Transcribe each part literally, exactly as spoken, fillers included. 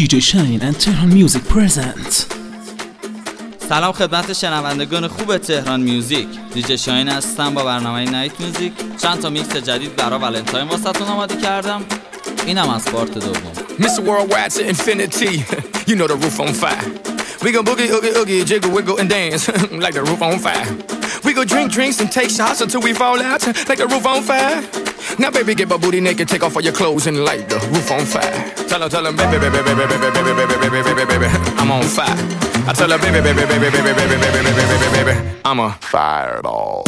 دی جی Shine and Tehran Music present. سلام خدمت شنوندگان خوب تهران میوزیک. دی جی شاین هستم با برنامه نایت میوزیک. چند تا میکس جدید برای ولنتاین واسهتون آماده کردم. اینم از پارت دوم. mister Worldwide to infinity. You know the roof on fire. We go boogie, oogie, oogie, jiggle, wiggle, and dance like the roof on fire. We go drink drinks and take shots until we fall out like the roof on fire. Now baby, get my booty naked, take off all your clothes and light the roof on fire. Tell her, tell her, baby, baby, baby, baby, baby, baby, baby, baby, baby, baby, I'm on fire. I tell her, baby, baby, baby, baby, baby, baby, baby, baby, baby, baby, I'm a fireball.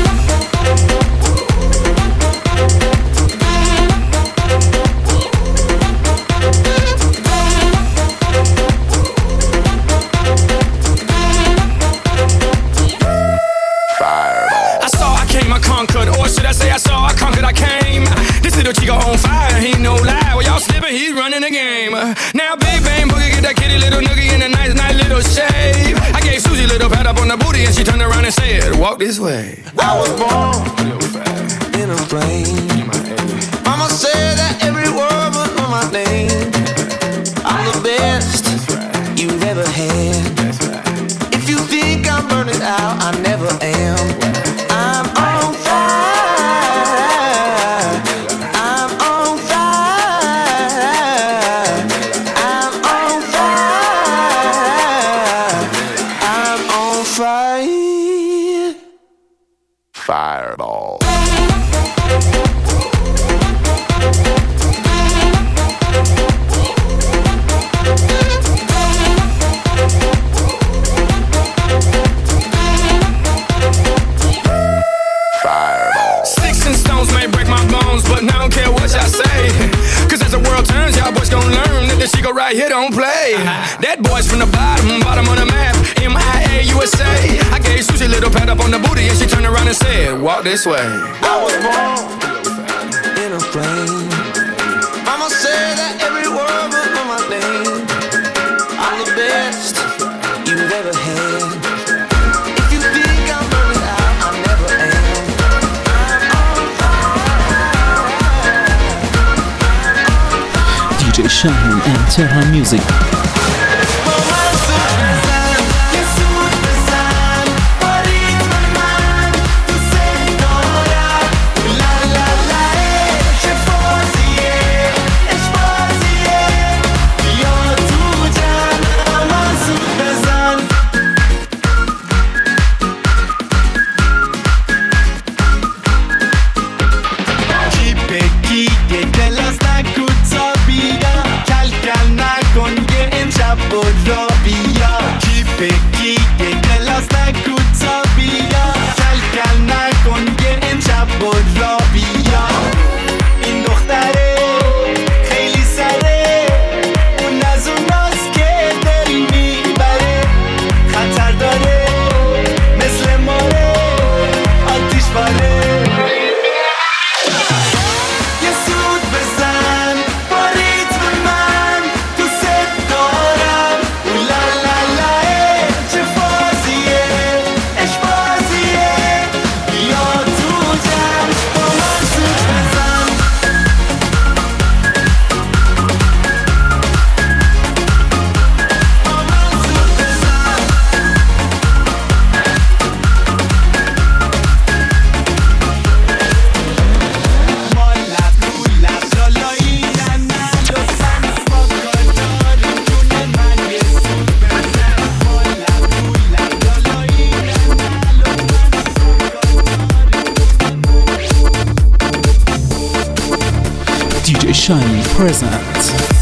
Conquered, or should I say I saw, I conquered, I came. This little chico on fire, he no lie. Well, y'all slipping, he's running the game. Now big bang boogie, get that kitty little noogie in a nice, nice little shave. I gave Susie a little pat up on the booty and she turned around and said, walk this way. I was born in a plane. Mama said that every word was on my name. I'm the best you've ever had. If you think I'm burning out, I never am. I'm on fire. I'm on fire. I'm on fire. I'm on fire. Fireball. But I don't care what y'all say, cause as the world turns, y'all boys gon' learn that the Chico right here don't play. That boy's from the bottom, bottom of the map, M I A U S A. I gave Susie a little pat up on the booty and she turned around and said, walk this way. I was born in a plane. Mama said that every word was on my name. I'm the best you've ever had. If you think I'm burning out, I never am. دی جی Shine and Tehran Music. دی جی Shine present.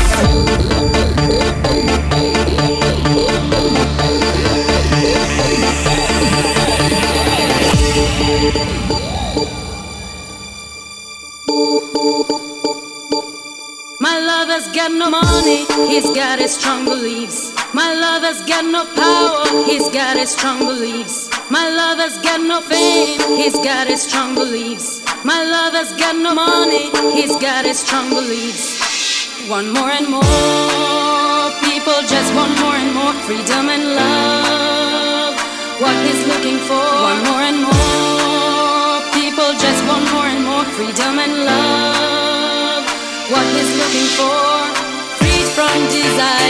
My lover's got no money, he's got his strong beliefs. My lover's got no power, he's got his strong beliefs. My lover's got no fame, he's got his strong beliefs. My lover's got no money, he's got his strong beliefs. Want more and more, people just want more and more freedom and love. What he's looking for, want more and more, people just want more and more freedom and love. What he's looking for, freed from desire.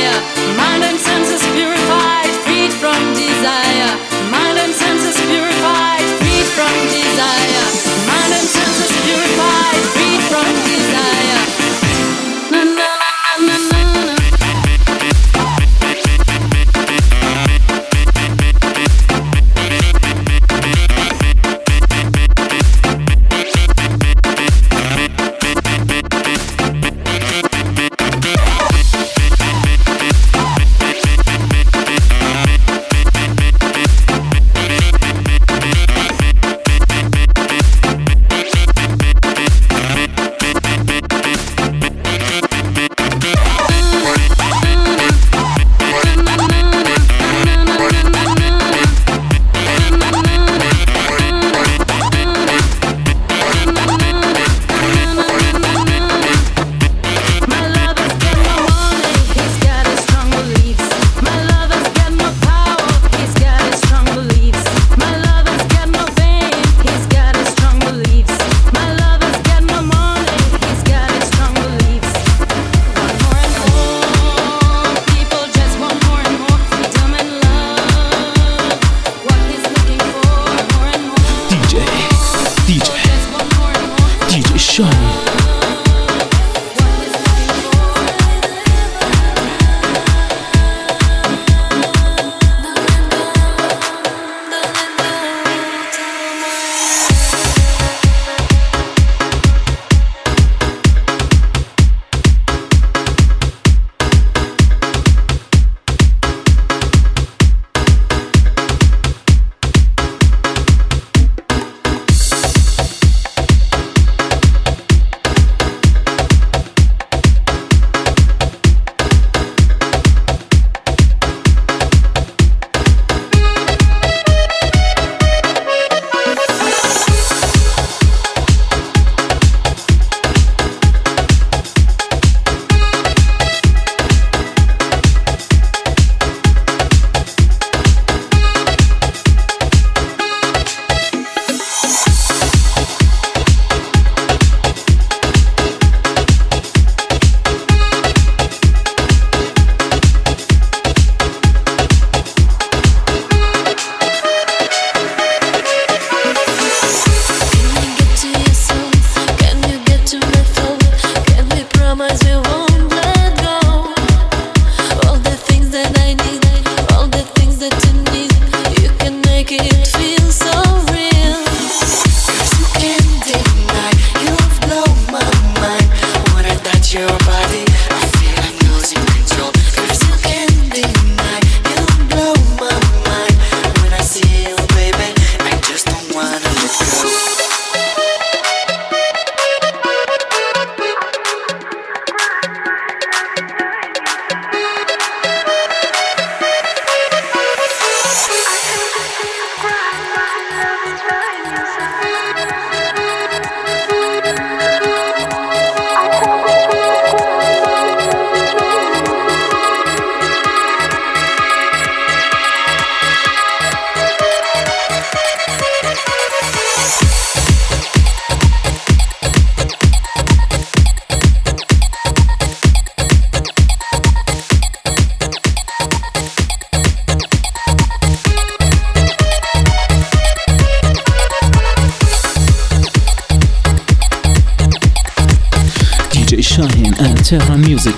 Shaheen and Tehran Music.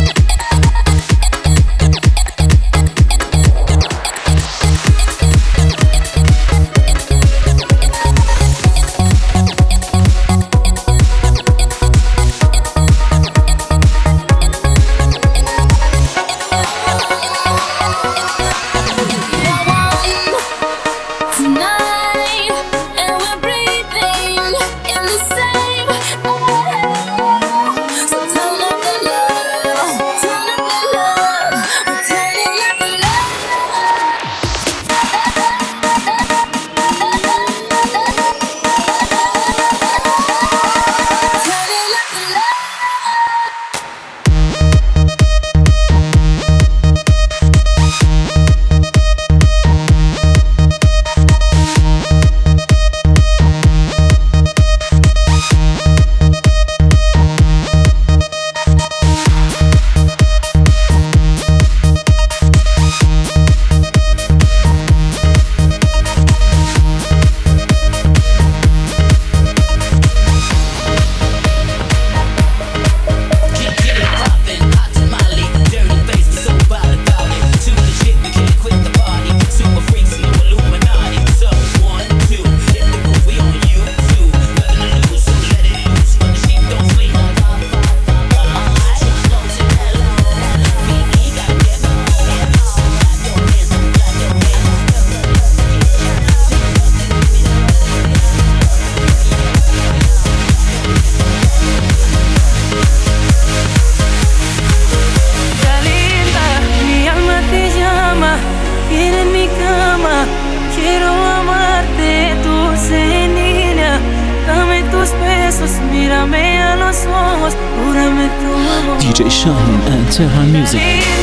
D J Shaheen and Tehran Music.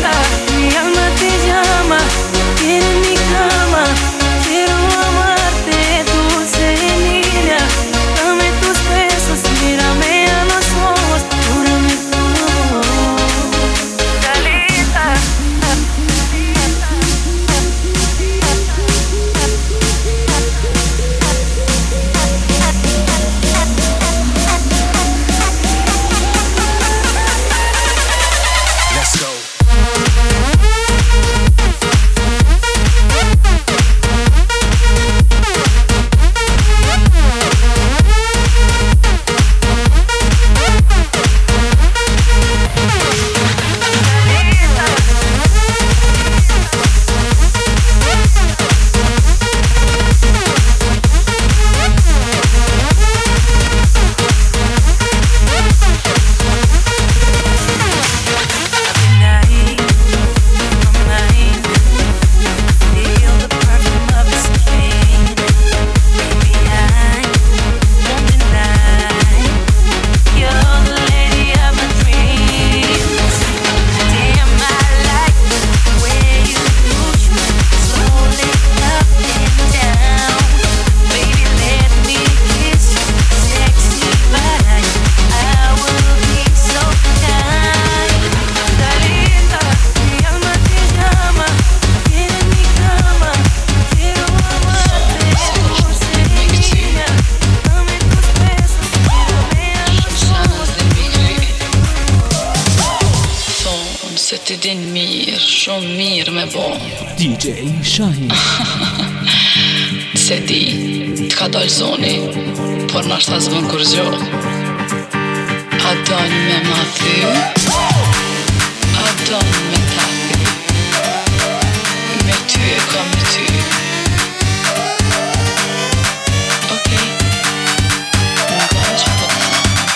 Ti din mirë, shumë mirë me bo D J Shaheen. Se di, t'ka dal zoni, por nashta zbën kur gjo. A don me ma thy, a don me ta thy. Me ty e ka me ty. Okej, më ka që po ta.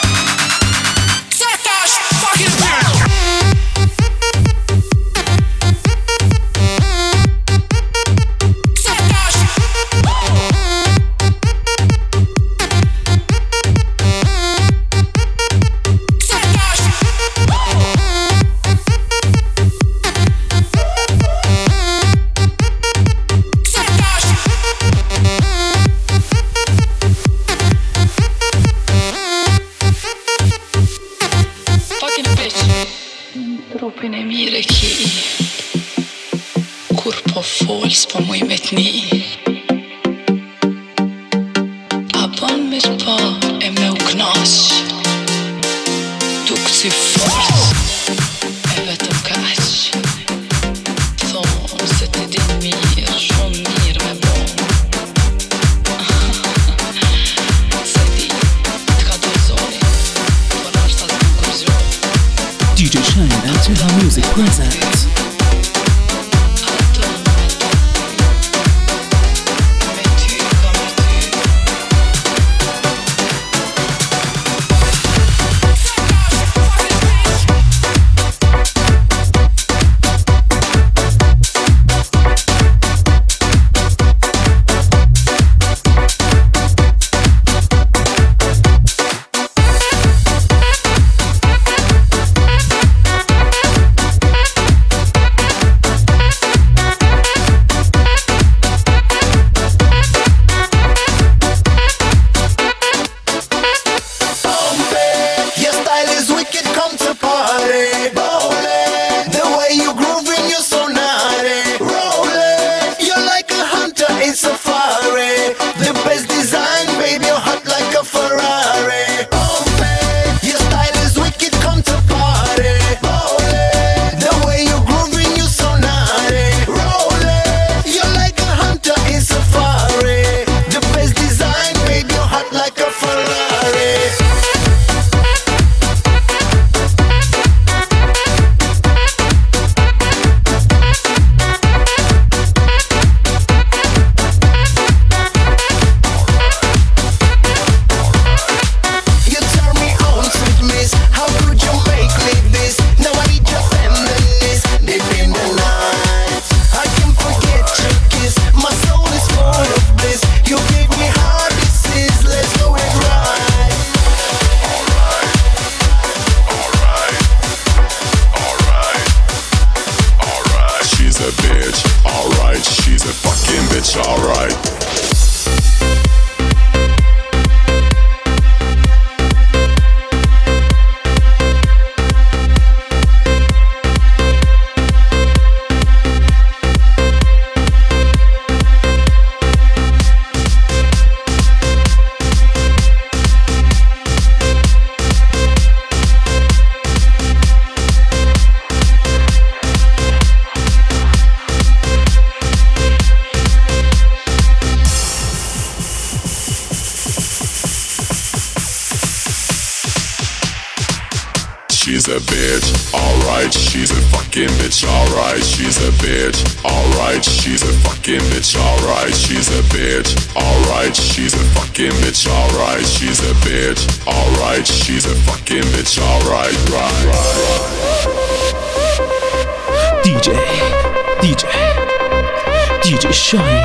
Trupin e mire ki, kur po fol s'po muj me t'ni. A ban me t'pa e me u knaq, duk si alright. She's a fucking bitch, alright. She's a bitch, alright, she's a fucking bitch, alright, she's a bitch, alright, she's a fucking bitch, alright, she's a bitch, alright, she's a fucking bitch, alright, she's a bitch, alright, she's a fucking bitch, alright, right, right. D J, D J, D J Shine.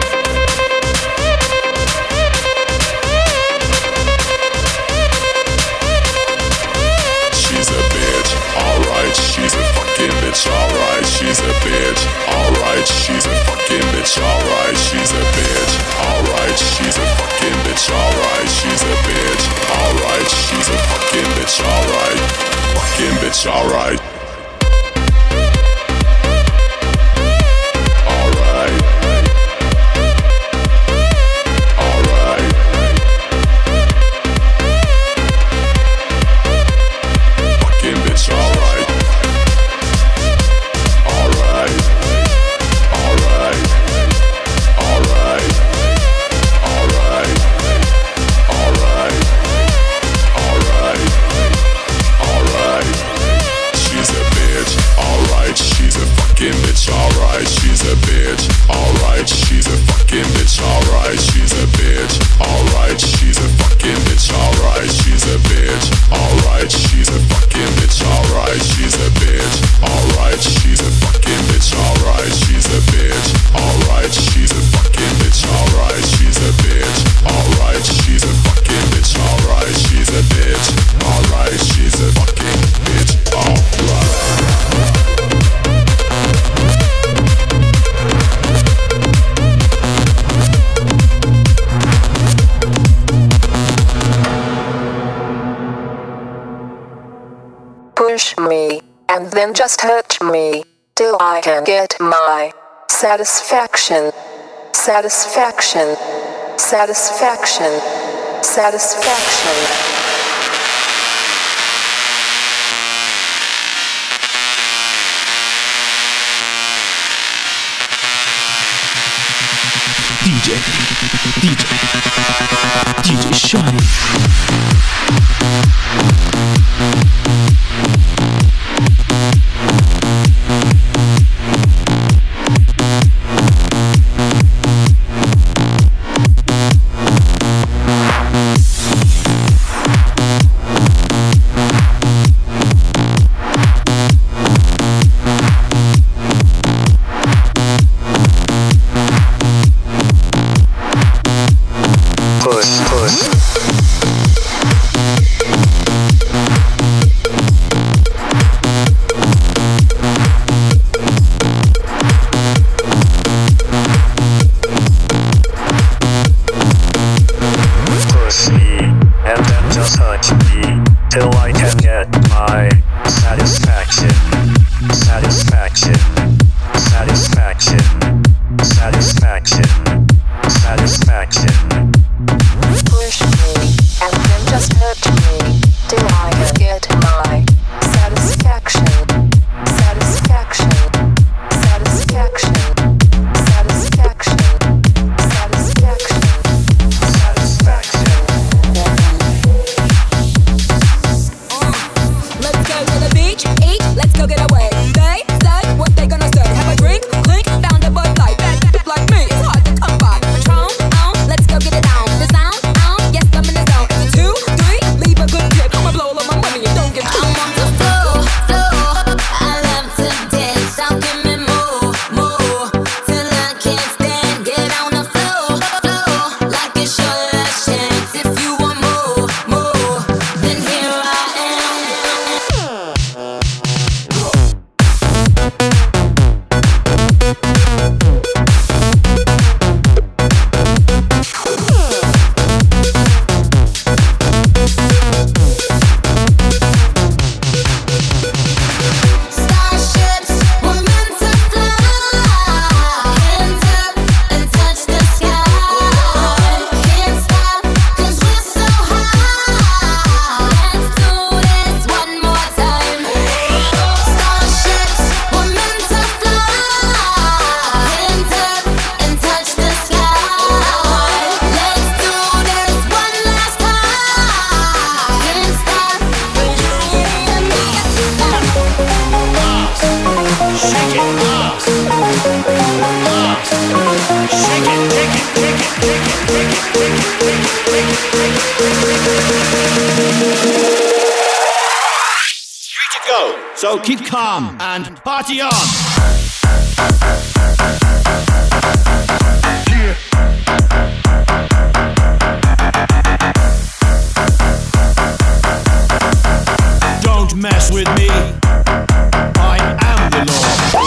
She's a fucking bitch, alright, she's a bitch, alright, she's a fucking bitch, alright, she's a bitch, alright, she's a fucking bitch, alright, she's a bitch, alright, she's a fucking bitch, alright, fucking bitch, alright. Push me, and then just hurt me, till I can get my satisfaction, satisfaction, satisfaction, satisfaction. D J, D J, D J Shine. Push, push. So keep calm and party on. Don't mess with me. I am the law.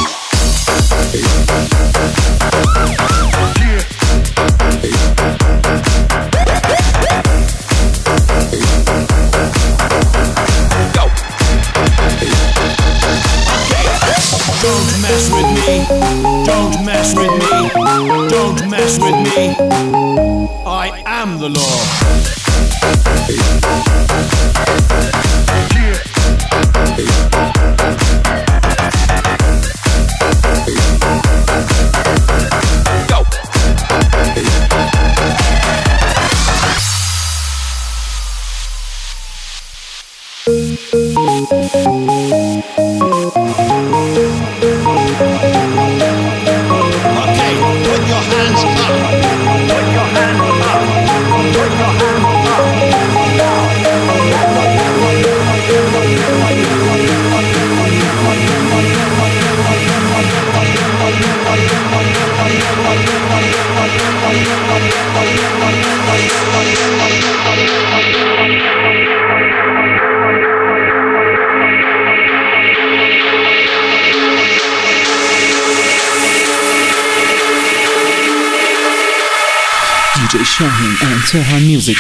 Don't mess with me. Don't mess with me. Don't mess with me. I am the law. D J Shaheen and Tehran Music.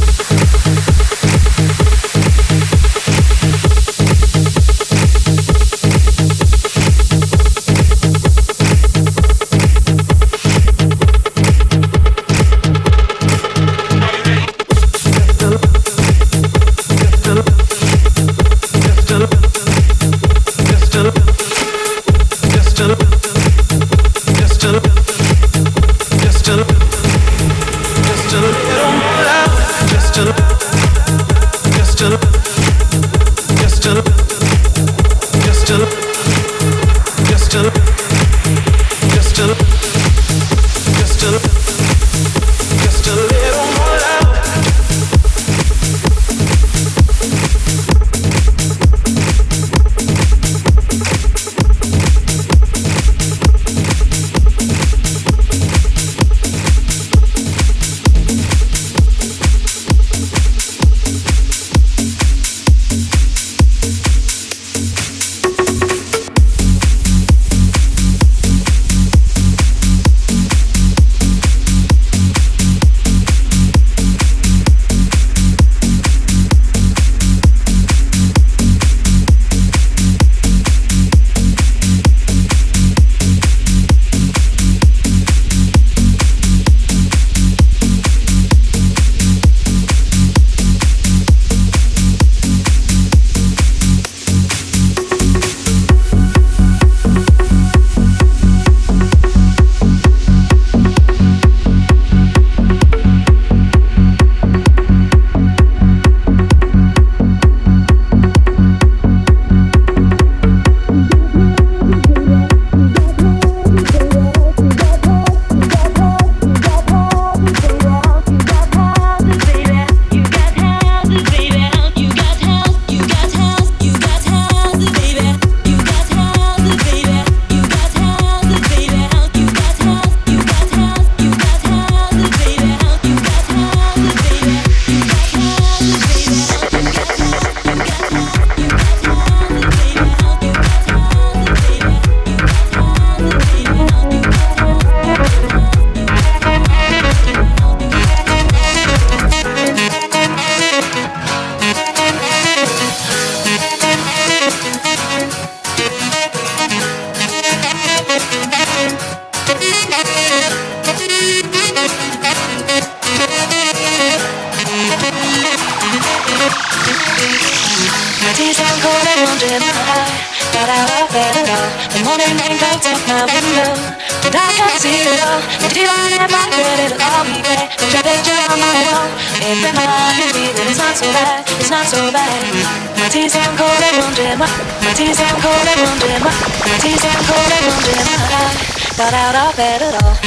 Got out of bed at all.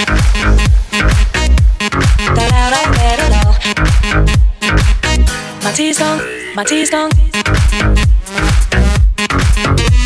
Got out of bed at all. My tea's gone, my tea's gone.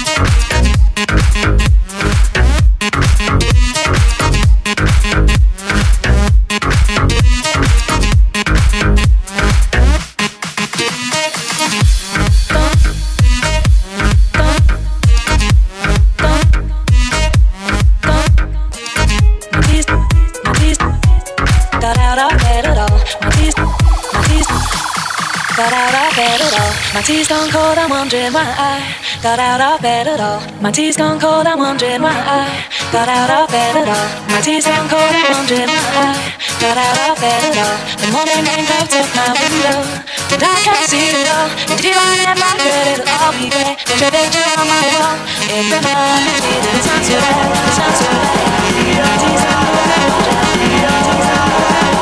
at all. My tea's gone cold, I'm wondering why I got out of bed at all. My tea's gone cold, I'm wondering why I got out of bed at all. My tea's gone cold, I'm wondering why I got out of bed at all. The morning rain comes up my window, and I can't see it all. And if I never good, it'll all be great. There's a picture on my wall. It reminds me that it's not too late, it's not too late. My tea's gone cold, I'm wondering why I got out of bed at all.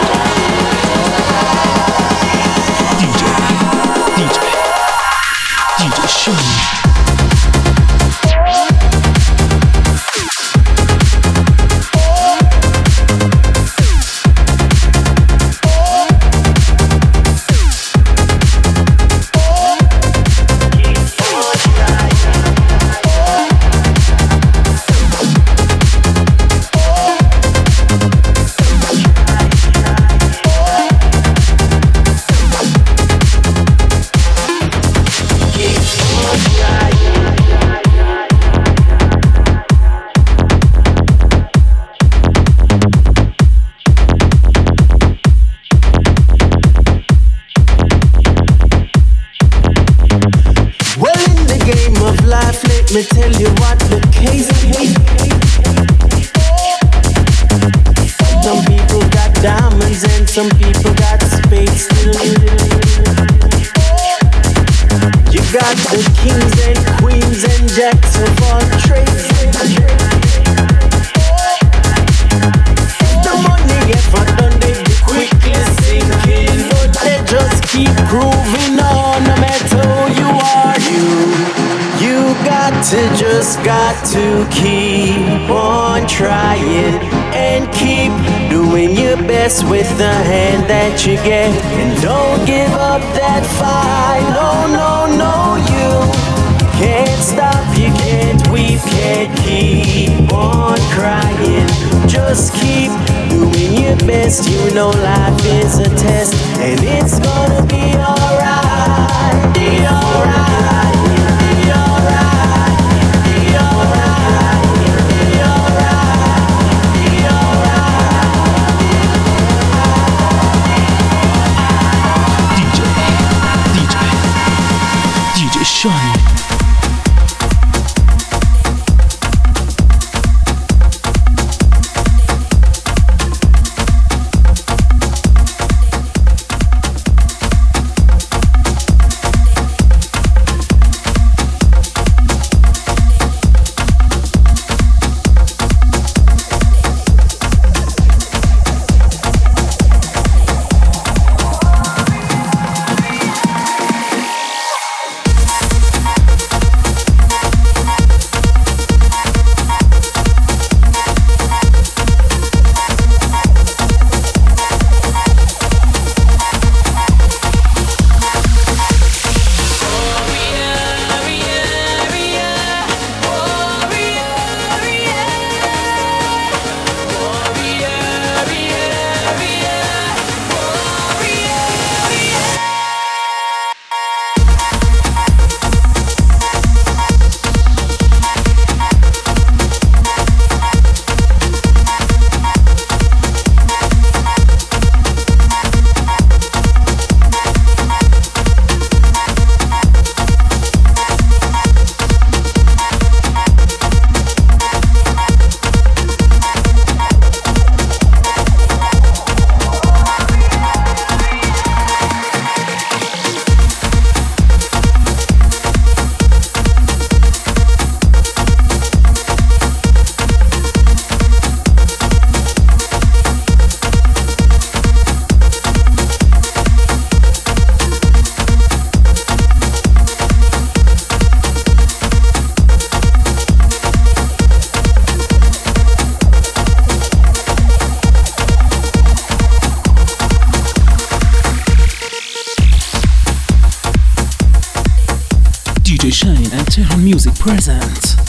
D J Shane. Let me tell you what the case is. Some people got diamonds and some people got spades still. You got the kings and queens and jacks of all trades. The money get for done, they be quickly sinking, but they just keep proving on no matter who you are. You You got to, just got to keep on trying and keep doing your best with the hand that you get. And don't give up that fight, no, no, no, you can't stop, you can't weep, can't keep on crying. Just keep doing your best, you know life is a test, and it's gonna be alright, be alright. Shine. D J Shane and Tehran Music present